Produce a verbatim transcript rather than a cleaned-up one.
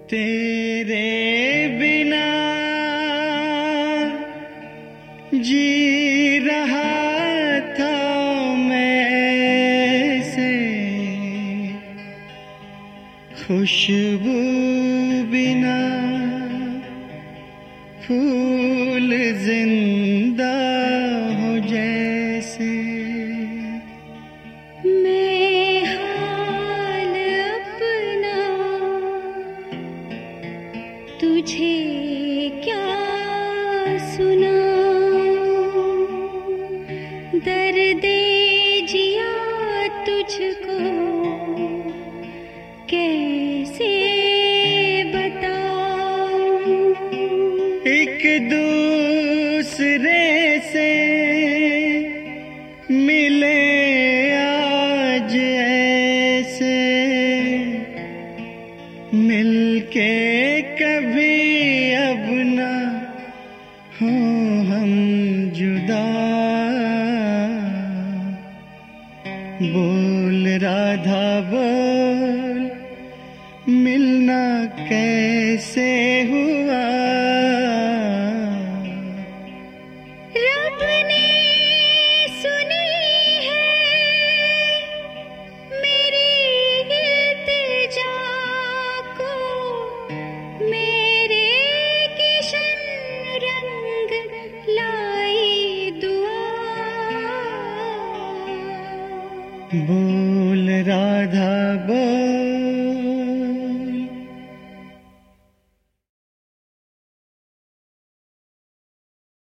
तेरे बिना जी रहा था मैं से, खुशबू बिना फूल जिंदा हो जैसे। मैं हाल अपना तुझे क्या सुनाऊं, दर्दे जिया तुझको कैसे बताऊं। एक दूसरे से मिले आज ऐसे, मिलके कभी अब ना हो हम जुदा। बोल राधा बोल, मिलना कैसे हुआ। रब ने सुनी है मेरी इल्तिजा को, मेरे किशन रंग लाई दुआ। बोल राधा बोल,